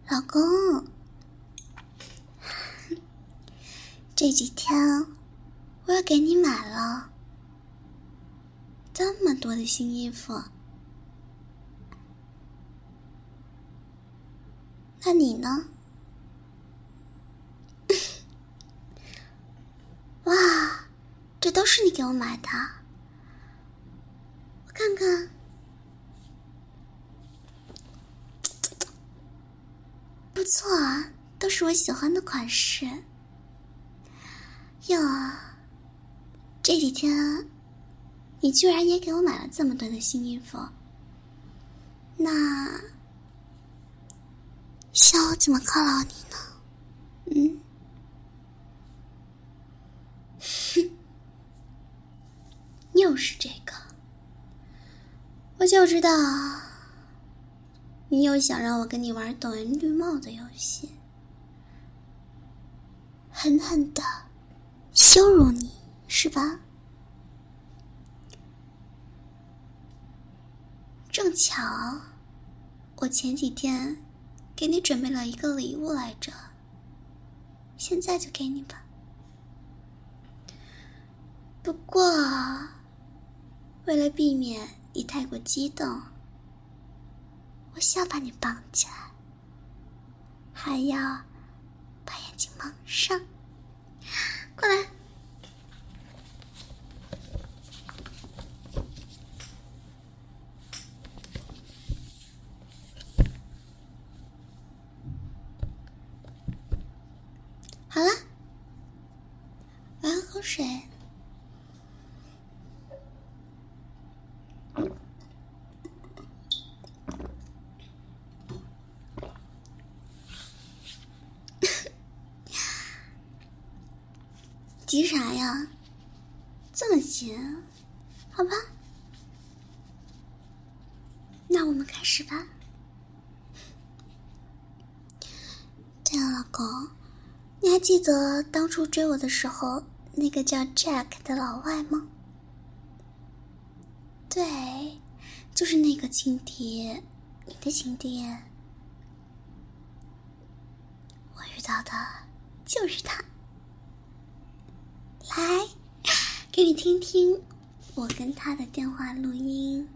老公，这几天我要给你买了这么多的新衣服，那你呢？哇，这都是你给我买的，我看看。不错啊，都是我喜欢的款式。哟，这几天你居然也给我买了这么多的新衣服，那想我怎么犒劳你呢？又是这个，我就知道你又想让我跟你玩抖音绿帽的游戏，狠狠的羞辱你是吧？正巧我前几天给你准备了一个礼物来着，现在就给你吧。不过为了避免你太过激动，我需要把你绑起来，还要把眼睛蒙上。过来。好了，来喝口水。急啥呀？这么急？好吧，那我们开始吧。对了，老公，你还记得当初追我的时候那个叫 Jack 的老外吗？对，就是那个情敌，你的情敌。我遇到的就是他。来，给你听听我跟他的电话录音。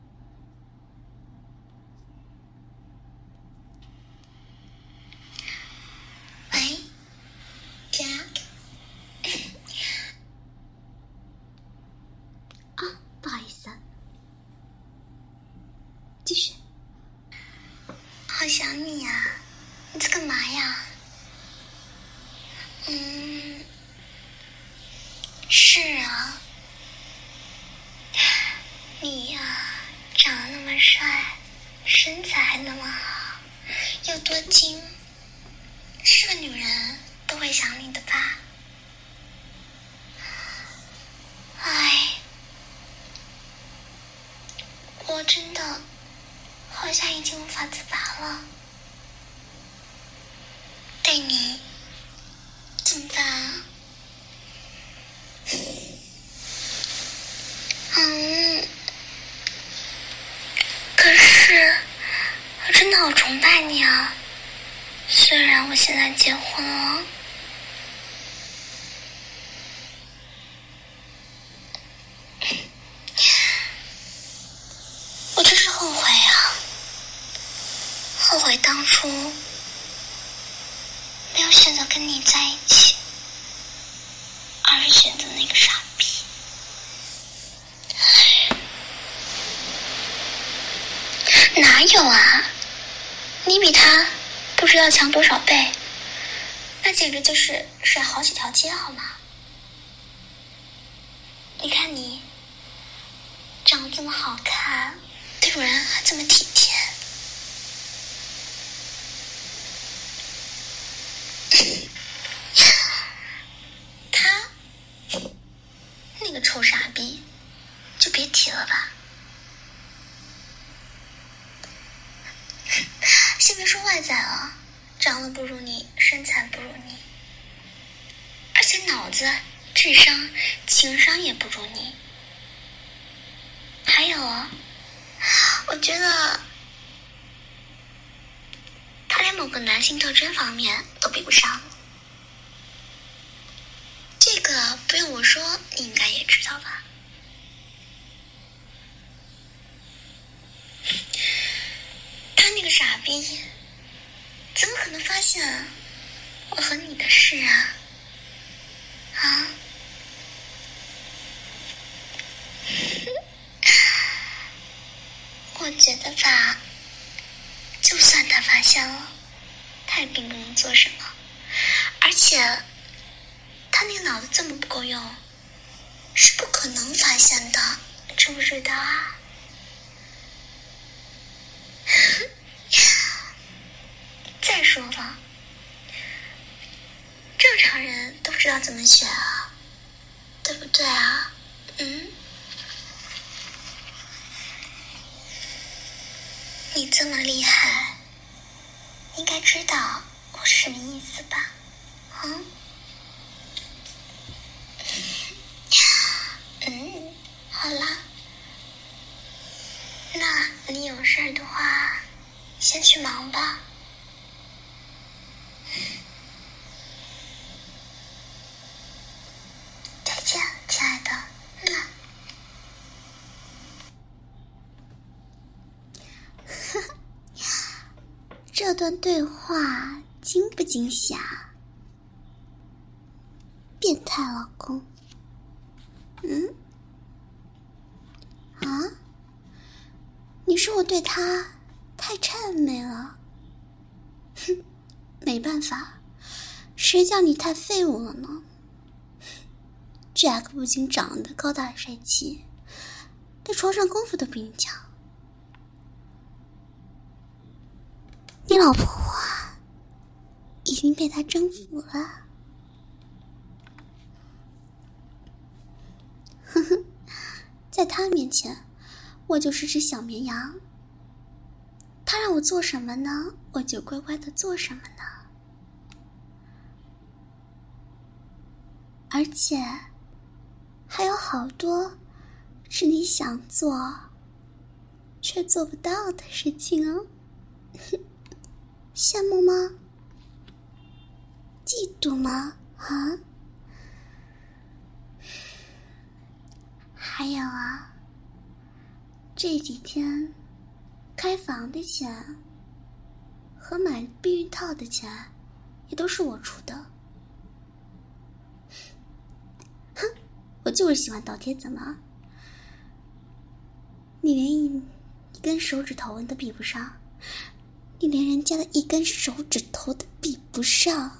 喂 ，Jack。啊，不好意思，继续。好想你呀，你在干嘛呀？是啊，你呀，长得那么帅，身材还那么好，又多金，是个女人都会想你的吧？哎，我真的好像已经无法自拔了，对你怎么办啊？可是我真的好崇拜你啊！虽然我现在结婚了，我就是后悔啊，后悔当初没有选择跟你在一起，而是选择那个傻逼。哪有啊，你比他不知道强多少倍，那简直就是甩好几条街好吗？你看你长得这么好看，对人还这么体贴，他那个臭傻逼就别提了吧。先别说外在了，长得不如你，身材不如你，而且脑子、智商、情商也不如你。还有啊，我觉得他连某个个男性特征方面都比不上。这个不用我说，你应该也知道吧？他那个傻逼，怎么可能发现我和你的事啊？啊？我觉得吧，就算他发现了，他也并不能做什么，而且他那个脑子这么不够用，是不可能发现的，知不知道啊？再说了，正常人都知道怎么选啊，对不对啊？你这么厉害，应该知道我是什么意思吧？好啦，那你有事儿的话，先去忙吧。再见，亲爱的。这段对话惊不惊吓？变态老公。你说我对他太谄媚了？哼，没办法，谁叫你太废物了呢？ Jack 不仅长得高大帅气，在床上功夫都比你强。你老婆啊，已经被他征服了。呵呵，在他面前，我就是只小绵羊。他让我做什么呢，我就乖乖的做什么呢。而且还有好多是你想做却做不到的事情哦。羡慕吗？嫉妒吗？啊？还有啊，这几天开房的钱和买避孕套的钱也都是我出的。哼，我就是喜欢倒贴，怎么？你连一根手指头都比不上，你连人家的一根手指头都比不上。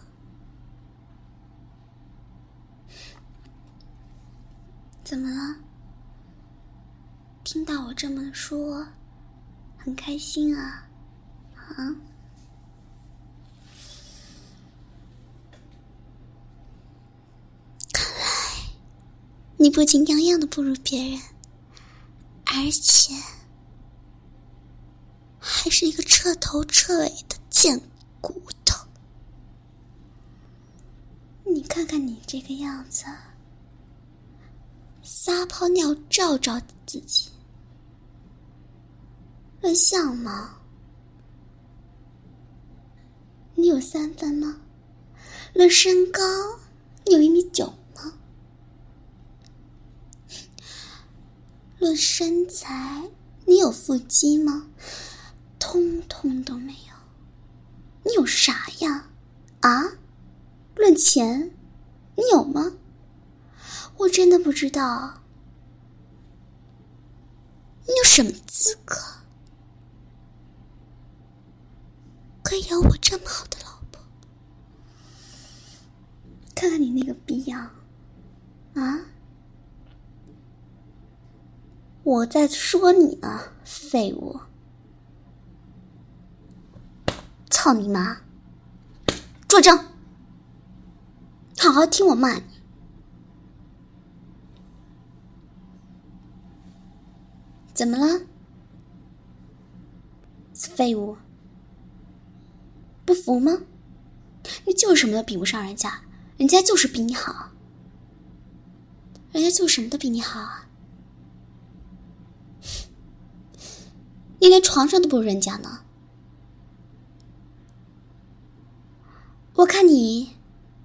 怎么了？听到我这么说，很开心啊？啊？看来你不仅样样都不如别人，而且还是一个彻头彻尾的贱骨头。你看看你这个样子，撒泡尿照照自己，论相貌，你有3分吗？论身高，你有1.9米吗？论身材，你有腹肌吗？通通都没有。你有啥呀？啊？论钱，你有吗？我真的不知道你有什么资格可以有我这么好的老婆。看看你那个逼样啊！我在说你呢，废物！操你妈！坐正，好好听我骂你。怎么了？废物！不服吗？你就是什么都比不上人家，人家就是比你好，人家就什么都比你好啊！你连床上都不如人家呢。 我看你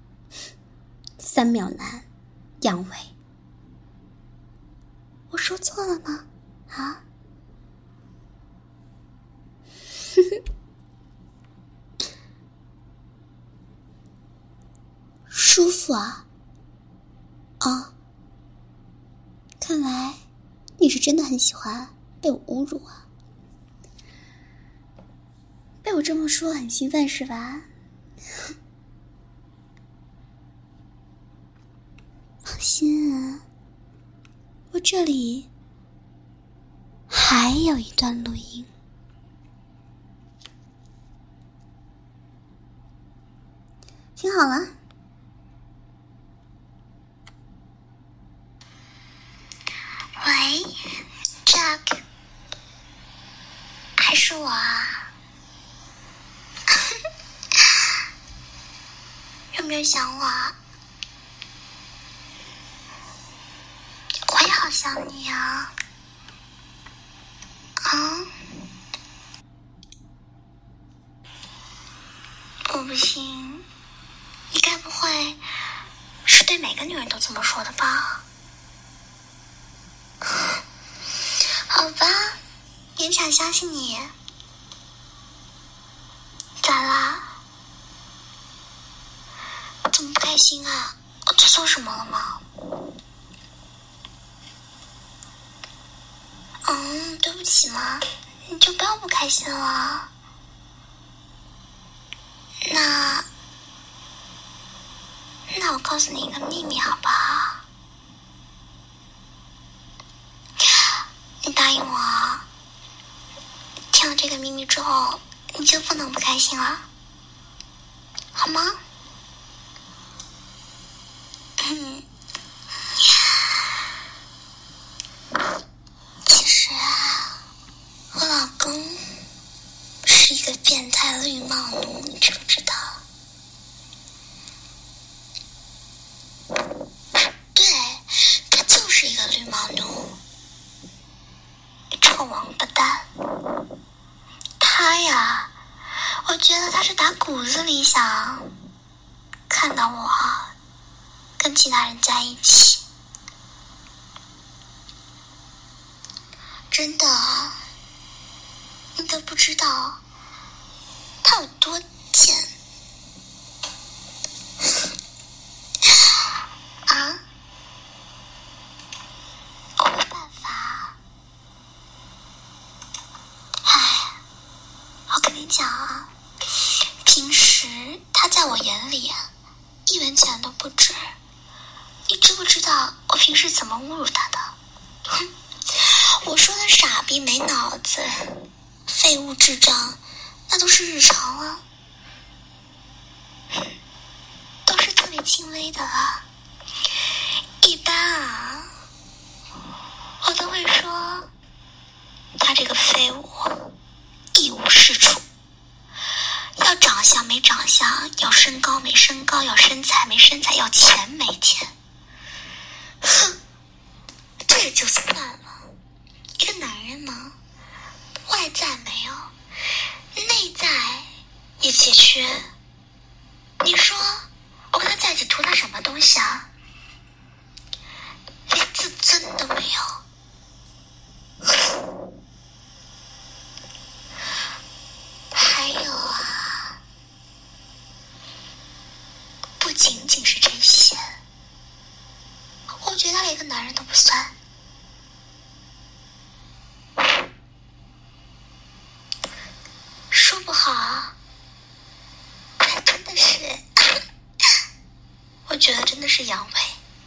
3秒男阳痿，我说错了吗？啊？舒服啊？哦，看来你是真的很喜欢被我侮辱啊。被我这么说很兴奋是吧？放心，我这里还有一段录音。听好了。喂 ，Jack， 还是我啊？有没有想我啊？我也好想你啊。我不信，你该不会是对每个女人都这么说的吧？好吧，勉强相信你。咋啦？怎么不开心啊？我做错什么了吗？对不起嘛，你就不要不开心了。那我告诉你一个秘密好不好？你答应我，听了这个秘密之后，你就不能不开心了，好吗？其实啊，我老公是一个变态绿帽奴，你知不知道？对，他就是一个绿帽奴，臭王八蛋。他呀，我觉得他是打骨子里想看到我跟其他人在一起。真的，你都不知道他有多贱啊！我没办法。我跟你讲啊，平时他在我眼里1文钱都不值。你知不知道我平时怎么侮辱他的？我说的傻逼、没脑子、废物、智障，那都是日常了，都是特别轻微的了。一般我都会说他这个废物一无是处，要长相没长相，要身高没身高，要身材没身材，要钱没钱。哼，这也就算了，一个男人嘛，外在没有，内在也欠缺。你说我跟他在一起图他什么东西啊？连自尊都没有。还有啊，不仅仅是这些，我觉得他连个男人都不算。说不好，他真的是，我觉得真的是阳痿。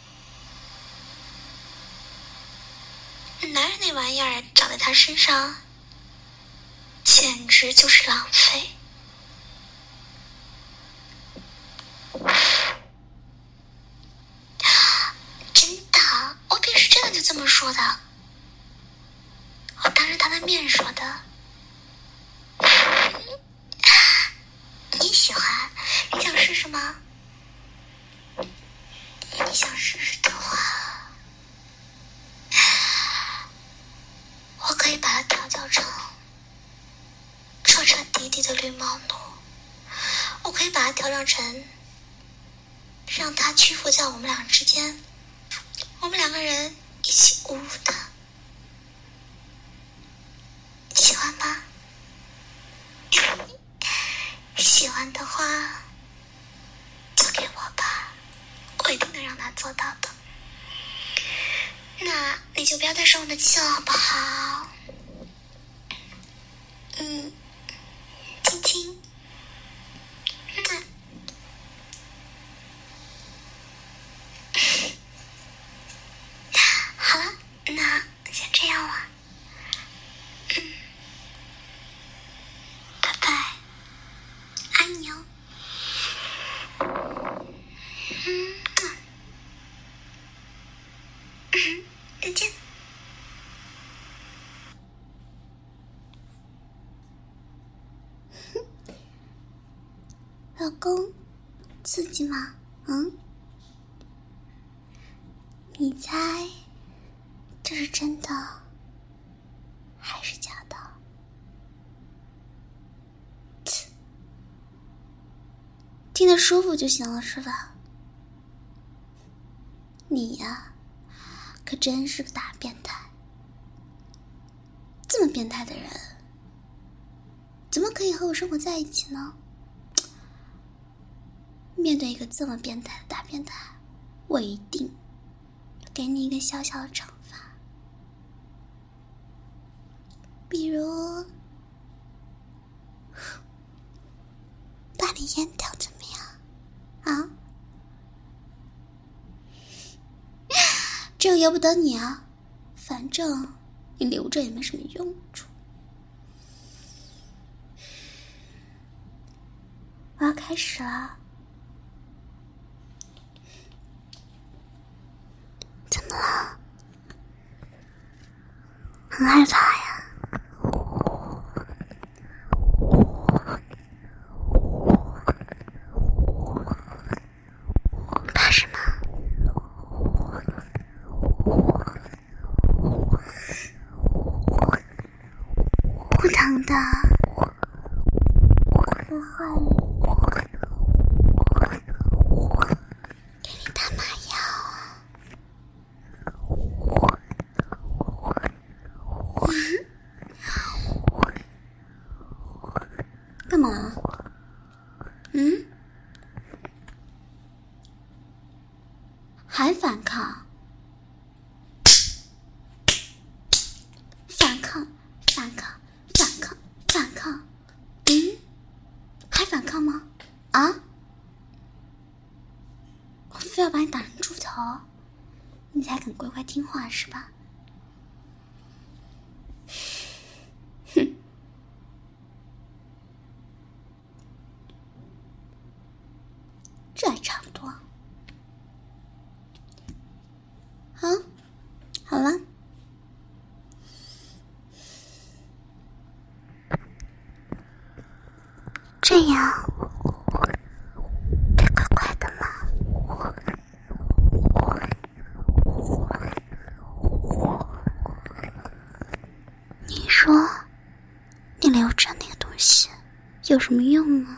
男人那玩意儿长在他身上，简直就是浪费。真的，我平时真的就这么说的，我当着他的面说的。你喜欢？你想试试吗？你想试试的话，我可以把它调教成彻彻底底的绿帽奴，我可以把它调整成让它屈服在我们俩之间，我们两个人一起侮辱他，喜欢吗？喜欢的话就给我吧，我一定能让他做到的。那你就不要再生我的气了好不好？亲亲。好了，那先这样了。拜拜，爱你哦。再见。老公，刺激吗？你猜这是真的还是假的？听得舒服就行了是吧？你呀，可真是个大变态。这么变态的人，怎么可以和我生活在一起呢？面对一个这么变态的大变态，我一定给你一个小小的惩罚，比如把你阉掉怎么样啊？这由不得你啊，反正你留着也没什么用处。我要开始了。怎么了？很害怕呀？怕什么？不疼的，不害你。给你打麻药啊。干嘛？还反抗？反抗！反抗！反抗！反抗！还反抗吗？啊？我非要把你打成猪头，你才肯乖乖听话是吧？哼！这还差不多。好了。这样对乖乖的吗？你说你留着那个东西有什么用呢？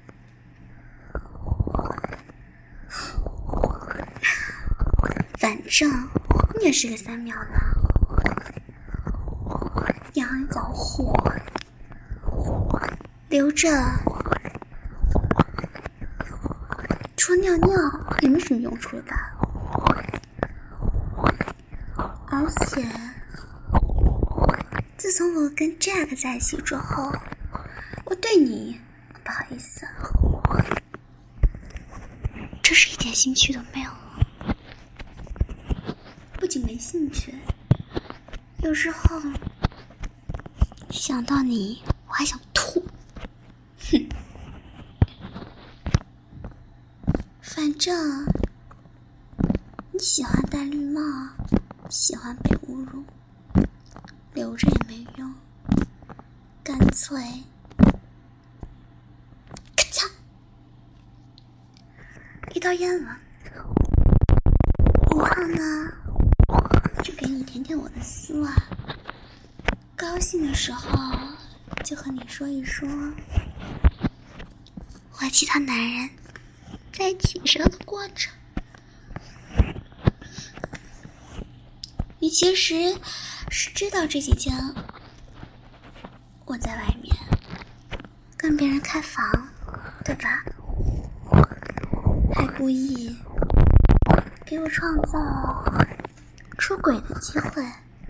反正你也是个3秒了，咬一脚血留着，除了尿尿也没什么用处了吧？而且自从我跟 Jack 在一起之后，我对你不好意思，这是一点兴趣都没有了。不仅没兴趣，有时候想到你我还想吐。哼！反正你喜欢戴绿帽，喜欢被侮辱，留着也没用，干脆咔嚓一刀阉了。以后呢，就给你舔舔我的丝袜，高兴的时候就和你说一说， 和其他男人在一起时候的过程。你其实是知道这几天我在外面跟别人开房，对吧？还故意给我创造出轨的机会。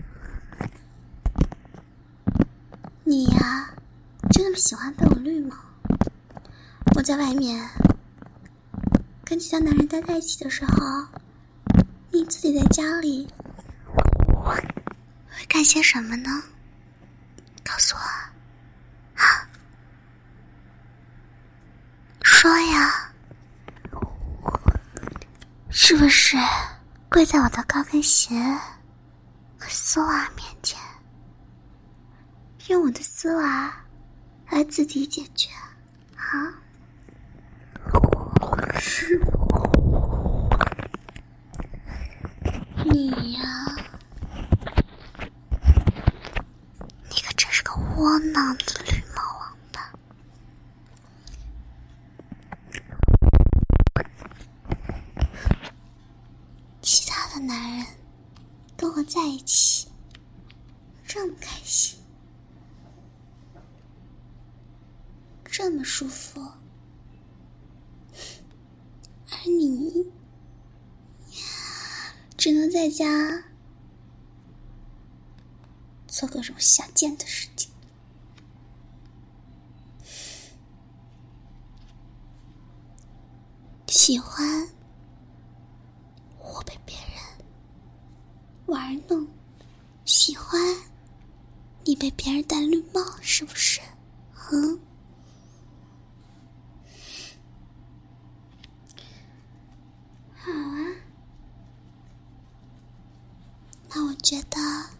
你呀，就那么喜欢被我绿吗？我在外面跟其他男人待在一起的时候，你自己在家里会干些什么呢？告诉我啊，说呀，是不是跪在我的高跟鞋和丝袜面前，用我的丝袜来自己解决啊？你呀，你可真是个窝囊的绿帽王八。其他的男人跟我在一起这么开心，这么舒服，而你只能在家做各种下贱的事情。喜欢我被别人玩弄，喜欢你被别人戴绿帽，是不是？好啊，那我觉得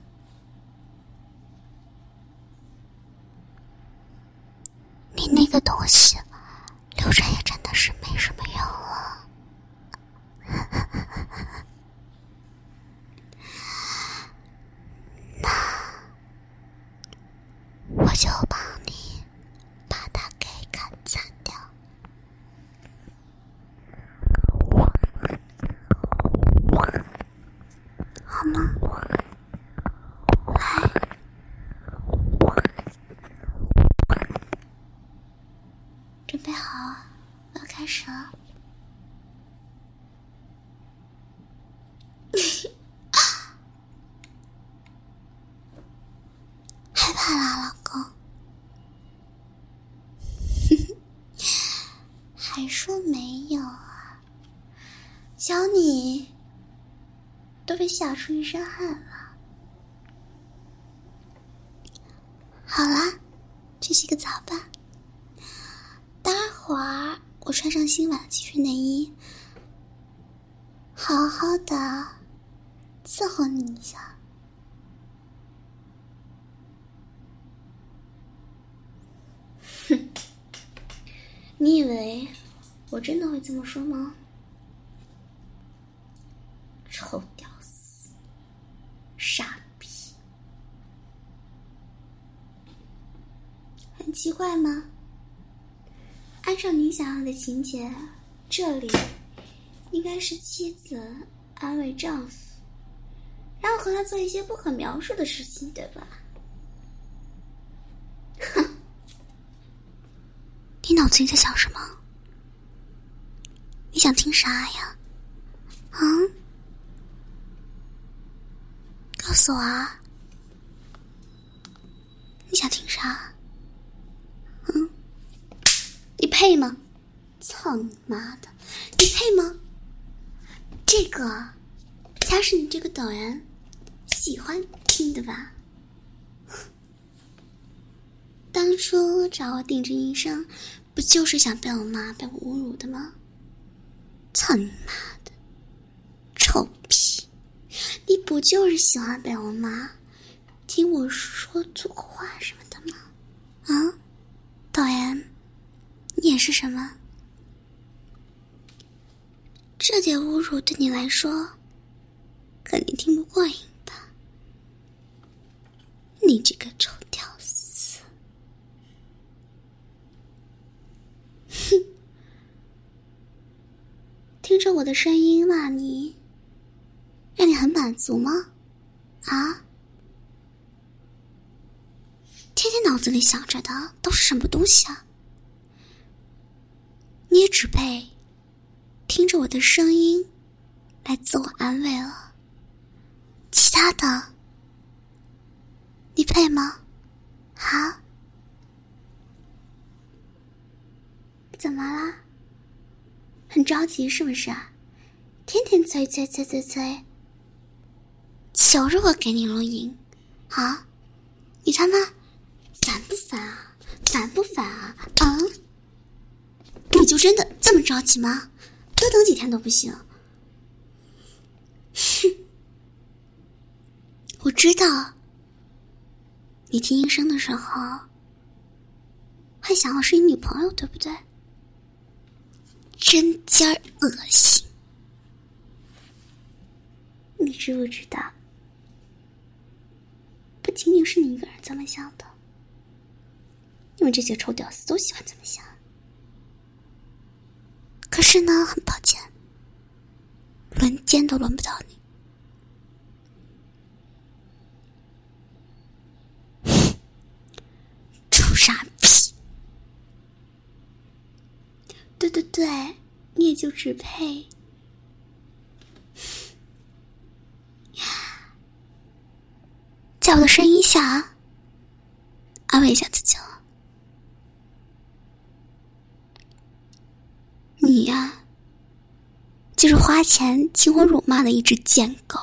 你那个东西留着也真的是没什么用了。那我就帮你把它给砍下掉，好吗？来，准备好，我要开始了。害怕啦，老公？还说没有啊？瞧你都被吓出一身汗了。好啦，去洗个澡吧。待会儿我穿上新买的情趣内衣，好好的伺候你一下。哼，你以为我真的会这么说吗？臭屌丝，傻逼，很奇怪吗？按照你想要的情节，这里应该是妻子安慰丈夫，然后和他做一些不可描述的事情，对吧？哼，你脑子里在想什么？你想听啥呀？啊？告诉我啊！你想听啥？你配吗？操你妈的！你配吗？这个才是你这个导员喜欢听的吧？当初找我定制医生，不就是想被我骂、被我侮辱的吗？操你妈的，臭屁！你不就是喜欢被我骂，听我说粗口话什么的吗？啊，导演，你也是什么？这点侮辱对你来说肯定听不过瘾吧？你这个臭屌丝！哼， 我的声音让你很满足吗？啊？天天脑子里想着的都是什么东西啊？你也只配听着我的声音来自我安慰了，其他的你配吗？啊？怎么啦？很着急是不是啊？天天催，求着我给你录音啊？你他妈烦不烦啊？烦不烦啊？啊？你就真的这么着急吗？多等几天都不行？哼！我知道，你听音声的时候，还想我是你女朋友，对不对？真尖儿恶心！你知不知道？不仅仅是你一个人这么想的，因为这些臭屌丝都喜欢这么想。可是呢，很抱歉，轮奸都轮不到你。臭傻逼！对，你也就只配在我的声音下安慰一下自己了。你呀，就是花钱请我辱骂的一只贱狗，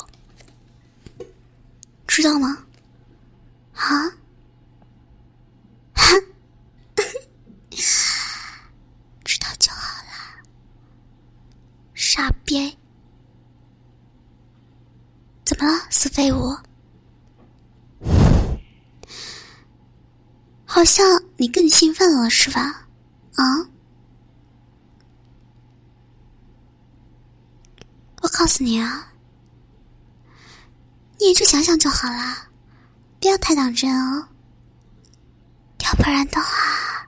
知道吗？啊？哈？知道就好啦，傻逼！怎么了，死废物？好像你更兴奋了是吧？啊？我告诉你啊，你也就想想就好啦，不要太当真哦，要不然的话，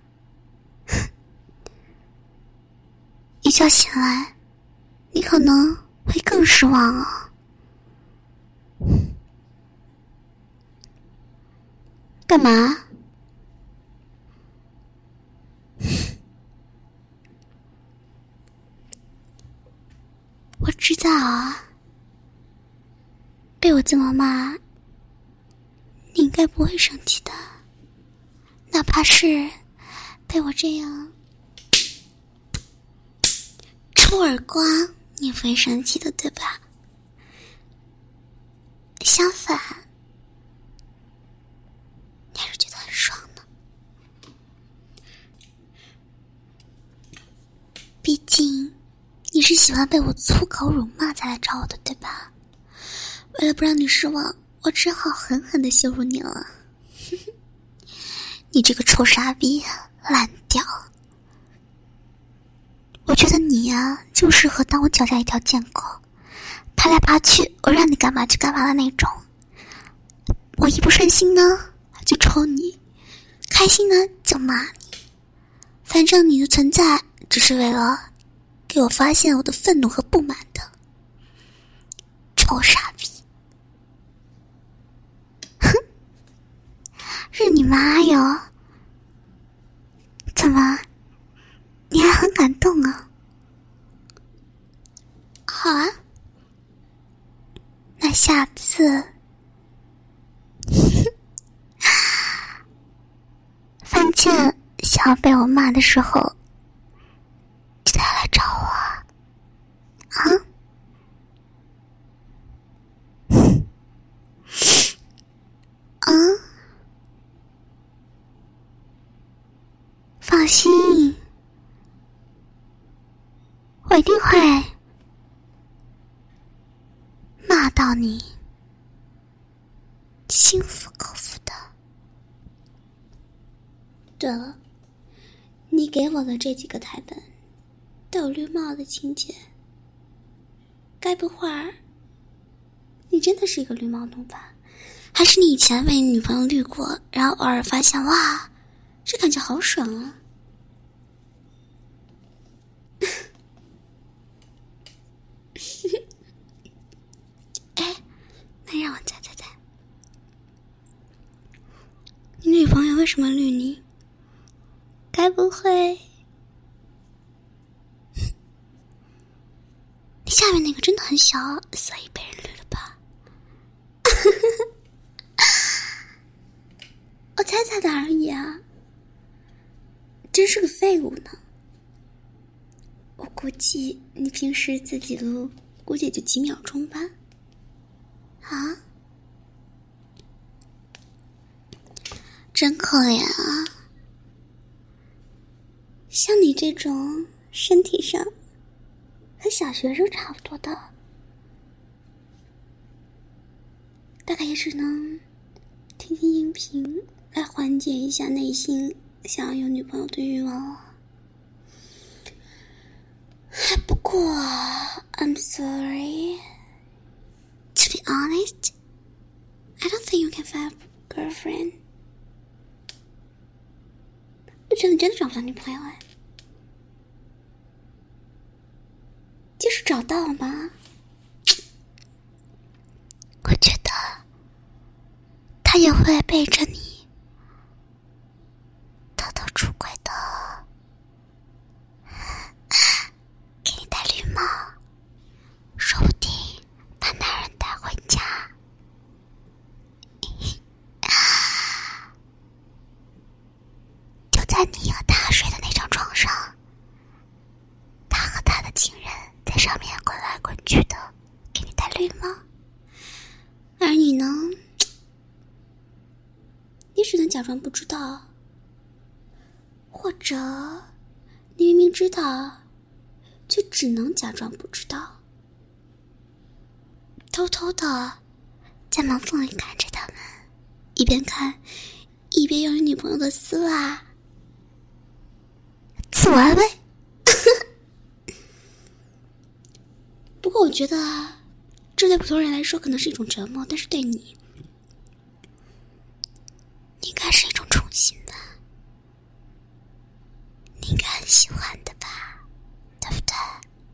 一觉醒来，你可能会更失望哦。干嘛？我知道啊，被我这么骂，你应该不会生气的，哪怕是被我这样抽耳光，你也不会生气的，对吧？相反，你还是觉得很爽呢。毕竟你是喜欢被我粗口辱骂才来找我的，对吧？为了不让你失望，我只好狠狠地羞辱你了。你这个臭傻逼，烂掉！我觉得你呀，就适合当我脚下一条贱狗，爬来爬去，我让你干嘛就干嘛的那种。我一不顺心呢，就抽你；开心呢，就骂你。反正你的存在只是为了给我发现我的愤怒和不满的。臭傻逼！哼，日你妈哟！怎么，你还很感动啊？好啊，那下次犯贱想要被我骂的时候，就再来找我啊！放心，我一定会骂到你心服口服的。对了，你给我的这几个台本都有绿帽的情节，该不会你真的是一个绿帽奴吧？还是你以前被你女朋友绿过，然后偶尔发现哇，这感觉好爽啊！ 为什么绿你？该不会你下面那个真的很小，所以被人绿了吧？我猜猜的而已啊，真是个废物呢。我估计你平时自己录，估计也就几秒钟吧。啊？真可怜啊！像你这种身体上和小学生差不多的，大概也只能听听音频来缓解一下内心想要有女朋友的欲望了。不过 I'm sorry, to be honest, I don't think you can find a girlfriend. 我觉得你真的找不到女朋友哎。就是找到了吗？我觉得他也会背着你偷偷出轨的，给你戴绿帽，说不定把男人带回家。就在你和他睡的那张床上，他和他的情人在上面滚来滚去的，给你戴绿帽。而你呢，你只能假装不知道，或者你明明知道，却只能假装不知道，偷偷的在门缝里看着他们，一边看一边用女朋友的丝袜自我安慰。不过我觉得这对普通人来说可能是一种折磨，但是对你应该是一种宠幸吧，你应该很喜欢的吧，对不对？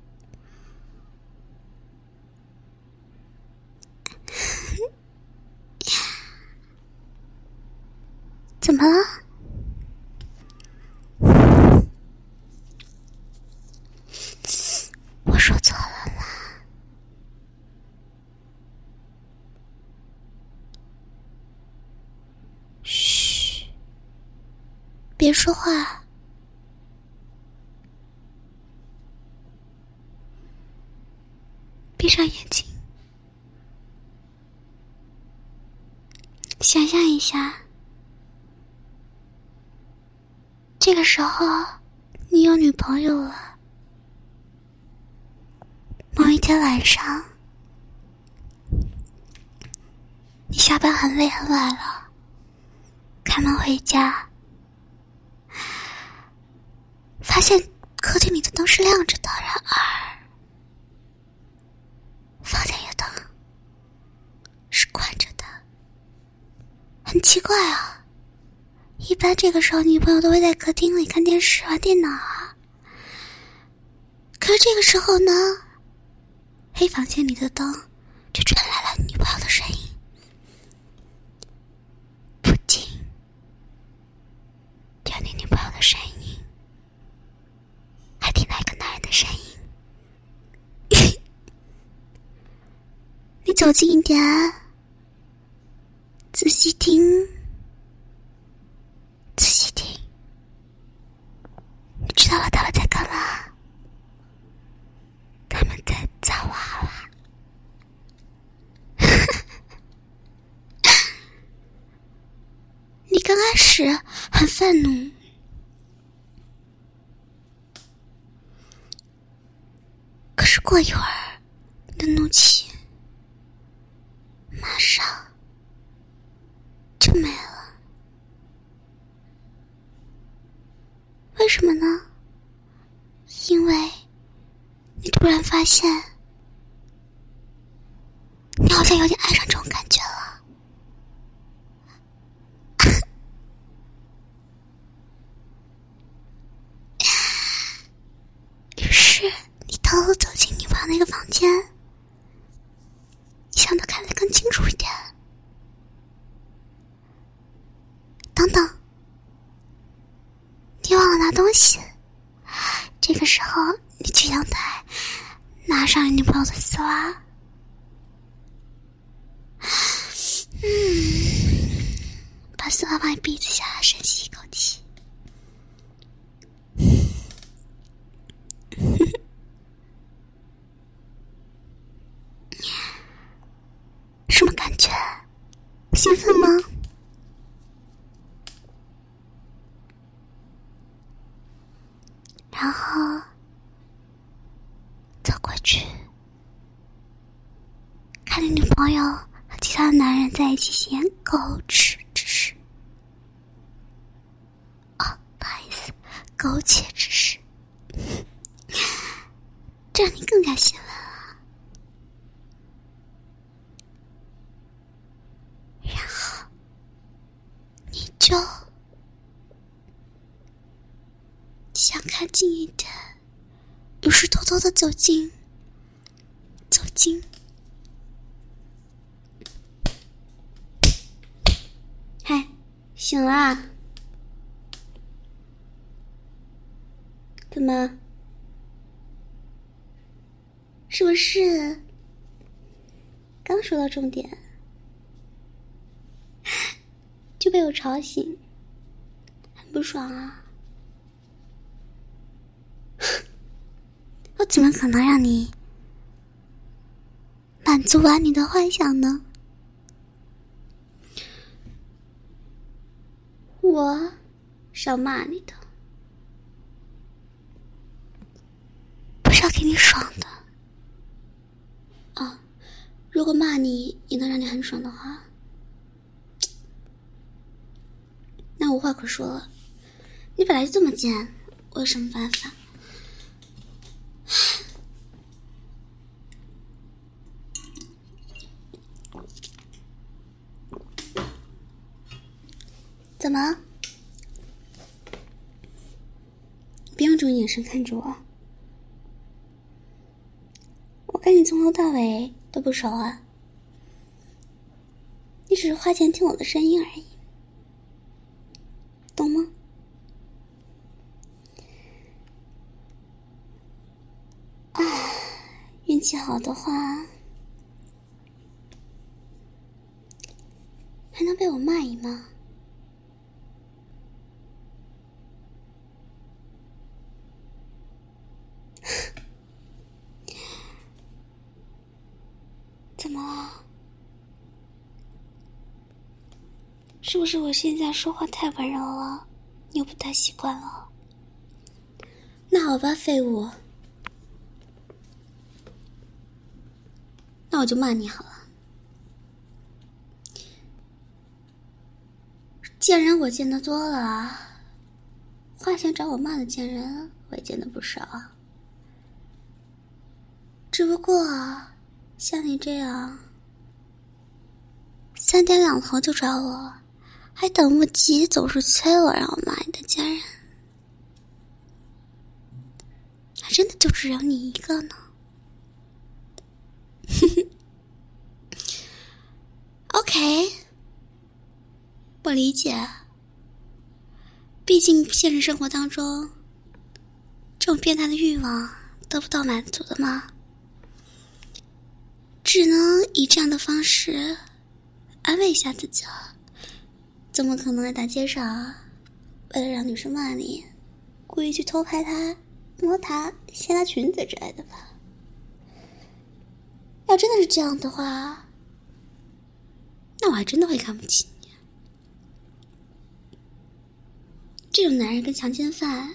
怎么了？我说错了啦。嘘，别说话。闭上眼睛，想象一下，这个时候你有女朋友了。某一天晚上，你下班很累很晚了，开门回家，发现客厅里的灯是亮着的，然而房间里的灯是关着的。很奇怪啊，一般这个时候女朋友都会在客厅里看电视玩电脑啊，可是这个时候呢，黑房间里的灯却传来了女朋友的声音，不仅有你女朋友的声音，还听到一个男人的声音。你走近一点，仔细听，仔细听，你知道了他们在干嘛？他们在造娃娃。你刚开始很愤怒，可是过一会儿，你的怒气马上就没了。为什么呢？因为你突然发现，你好像有点爱上这种感觉了。于是你偷偷走进女朋友那个房间，你想得看得更清楚一点。等等， 拿东西，这个时候你去阳台拿上你女朋友的丝袜，把丝袜放在鼻子下，深吸一口气，什么感觉？兴奋吗？然后走过去，看你女朋友和其他的男人在一起行狗吃之事。哦，不好意思，苟且之事。这让你更加兴奋了。然后你就想看近一点，于是偷偷的走近。嗨，醒啦？怎么？是不是刚说到重点就被我吵醒，很不爽啊？我怎么可能让你满足完你的幻想呢？我是要骂你的，不是要给你爽的。啊，如果骂你也能让你很爽的话，那无话可说了。你本来就这么贱，我有什么办法？怎么？别用这种眼神看着我，我跟你从头到尾都不熟啊，你只是花钱听我的声音而已，懂吗？运气好的话，还能被我骂一骂。怎么了？是不是我现在说话太温柔了，你又不太习惯了？那好吧，废物，那我就骂你好了。见人我见得多了，花钱找我骂的贱人我也见得不少。只不过像你这样3点2头就找我，还等不及总是催我让我骂你的贱人，还真的就只有你一个呢。OK， 我理解，毕竟现实生活当中这种变态的欲望得不到满足的嘛，只能以这样的方式安慰一下自己了。怎么可能在大街上为了让女生骂你，故意去偷拍她、摸她、掀她裙子之类的吧？要真的是这样的话，那我还真的会看不起你。这种男人跟强奸犯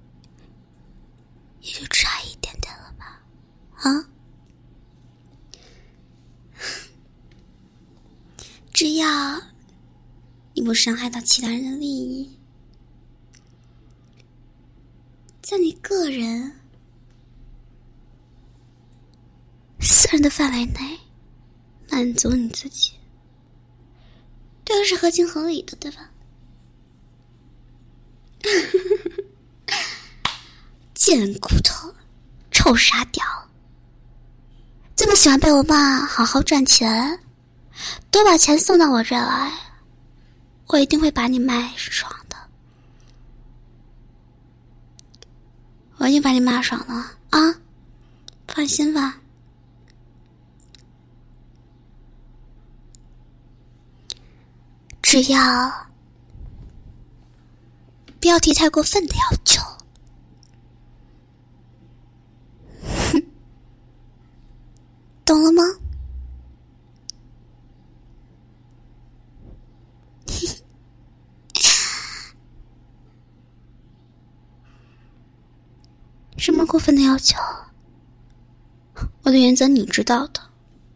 也就差一点点了吧？啊？只要你不伤害到其他人的利益，在你个人私人的范围内满足你自己，这个是合情合理的，对吧？贱骨头，臭傻屌，这么喜欢被我骂，好好赚钱，多把钱送到我这来，我一定会把你卖爽的。 我已经把你骂爽了啊，放心吧。只要不要提太过分的要求。懂了吗？什么过分的要求？我的原则你知道的。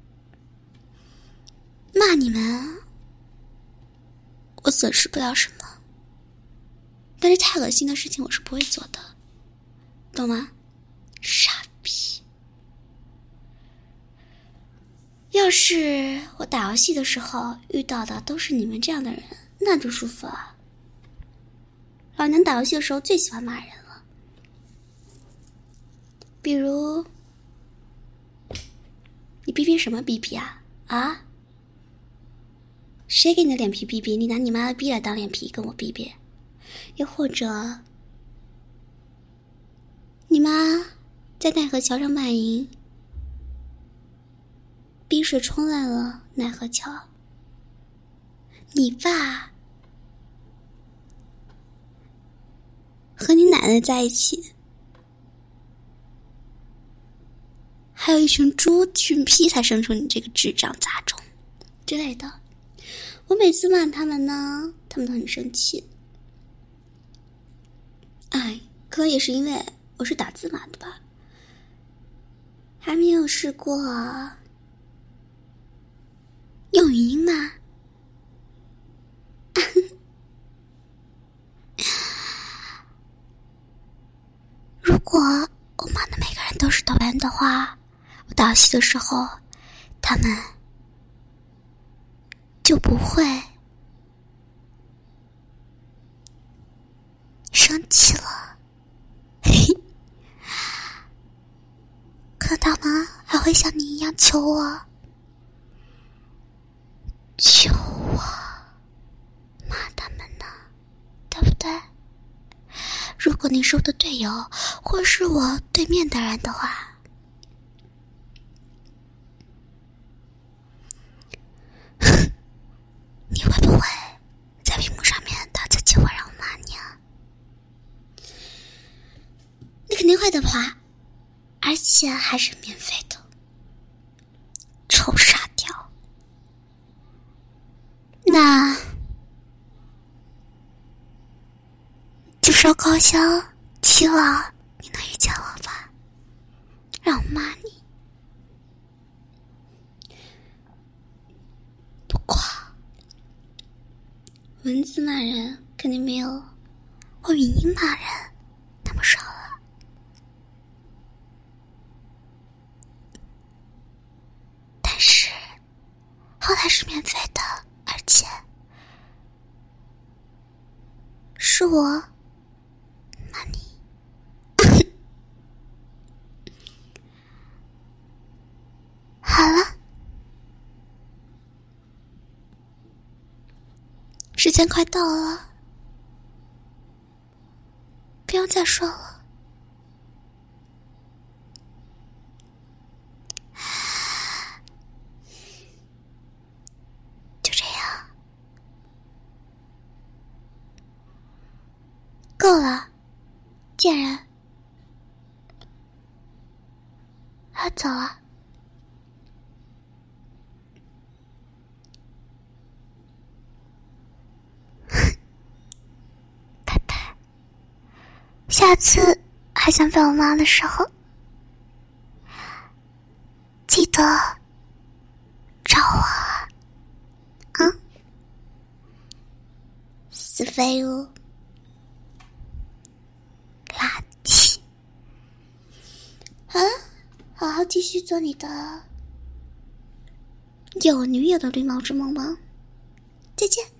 骂你们，我损失不了什么，但是太恶心的事情我是不会做的，懂吗？傻逼！要是我打游戏的时候遇到的都是你们这样的人，那就舒服了。老娘打游戏的时候最喜欢骂人了，比如你逼逼什么逼逼啊？啊？谁给你的脸皮逼逼？你拿你妈的逼来当脸皮跟我逼逼？又或者你妈在奈何桥上卖淫，逼水冲烂了奈何桥，你爸和你奶奶在一起，还有一群猪群批才生出你这个智障杂种之类的。我每次骂他们呢，他们都很生气。哎，可能也是因为我是打字骂的吧，还没有试过用语音骂。如果我骂的每个人都是抖 M 的话，我打游戏的时候他们就不会生气了。可他们还会像你一样求我，求我骂他们呢，对不对？如果你是我的队友，或是我对面的人的话，你会不会在屏幕上面打字机会让我骂你啊？你肯定会的话，而且还是免费的，臭傻屌。那就烧高香期望你能遇见我吧，让我骂你。不过文字骂人肯定没有我语音骂人那么爽了。但是后台是免费的，而且是我骂你。好了，时间快到了，不用再说了。就这样，够了，贱人，要走了。拜拜。下次还想被我骂的时候，记得找我啊！死废物，垃圾。好了，好好继续做你的有女友的绿帽之梦吧。再见。